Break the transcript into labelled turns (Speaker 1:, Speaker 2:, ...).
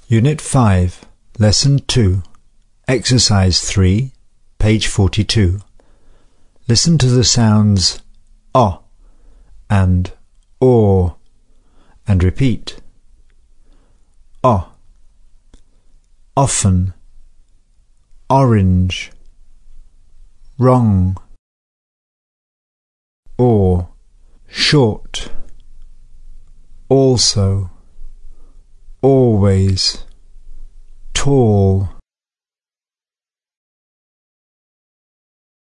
Speaker 1: Unit 5, Lesson 2, Exercise 3, page 42. Listen to the sounds O and O and repeat. O. Often, orange, wrong. Or, short, also, always, tall.